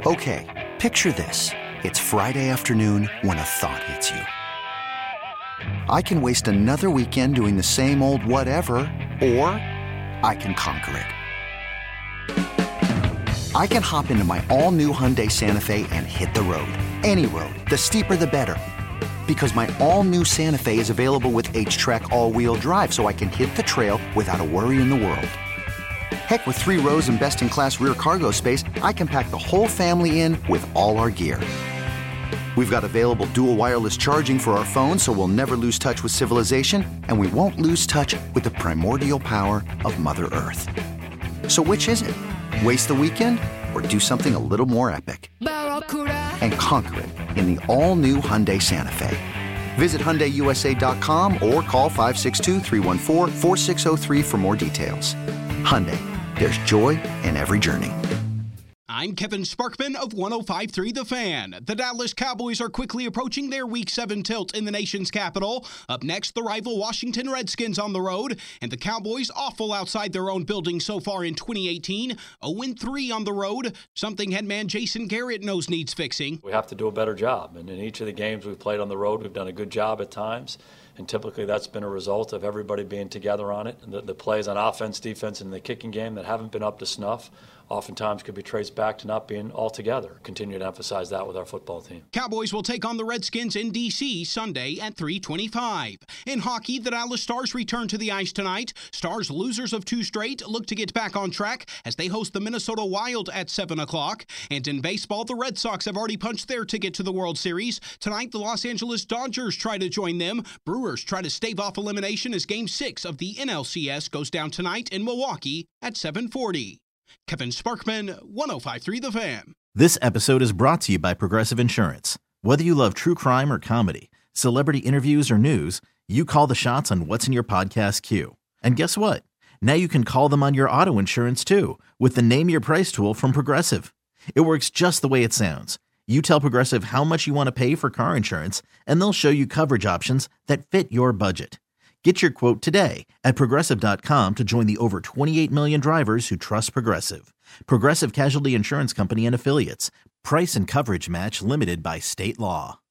Okay, picture this. It's Friday afternoon when a thought hits you. I can waste another weekend doing the same old whatever, or I can conquer it. I can hop into my all-new Hyundai Santa Fe and hit the road. Any road. The steeper the better. Because my all-new Santa Fe is available with H-Track all-wheel drive, so I can hit the trail without a worry in the world. Heck, with 3 rows and best-in-class rear cargo space, I can pack the whole family in with all our gear. We've got available dual wireless charging for our phones, so we'll never lose touch with civilization, and we won't lose touch with the primordial power of Mother Earth. So which is it? Waste the weekend or do something a little more epic? And conquer it in the all-new Hyundai Santa Fe. Visit HyundaiUSA.com or call 562-314-4603 for more details. Hyundai, there's joy in every journey. I'm Kevin Sparkman of 105.3 The Fan. The Dallas Cowboys are quickly approaching their Week 7 tilt in the nation's capital. Up next, the rival Washington Redskins on the road. And the Cowboys awful outside their own building so far in 2018. 0-3 on the road. Something head man Jason Garrett knows needs fixing. We have to do a better job. And in each of the games we've played on the road, we've done a good job at times. And typically that's been a result of everybody being together on it. And the plays on offense, defense, and the kicking game that haven't been up to snuff oftentimes could be traced back to not being all together. Continue to emphasize that with our football team. Cowboys will take on the Redskins in D.C. Sunday at 3:25. In hockey, the Dallas Stars return to the ice tonight. Stars, losers of 2 straight, look to get back on track as they host the Minnesota Wild at 7 o'clock. And in baseball, the Red Sox have already punched their ticket to the World Series. Tonight, the Los Angeles Dodgers try to join them. Brewers try to stave off elimination as Game 6 of the NLCS goes down tonight in Milwaukee at 7:40. Kevin Sparkman, 105.3 The Fan. This episode is brought to you by Progressive Insurance. Whether you love true crime or comedy, celebrity interviews or news, you call the shots on what's in your podcast queue. And guess what? Now you can call them on your auto insurance too with the Name Your Price tool from Progressive. It works just the way it sounds. You tell Progressive how much you want to pay for car insurance, and they'll show you coverage options that fit your budget. Get your quote today at Progressive.com to join the over 28 million drivers who trust Progressive. Progressive Casualty Insurance Company and Affiliates. Price and coverage match limited by state law.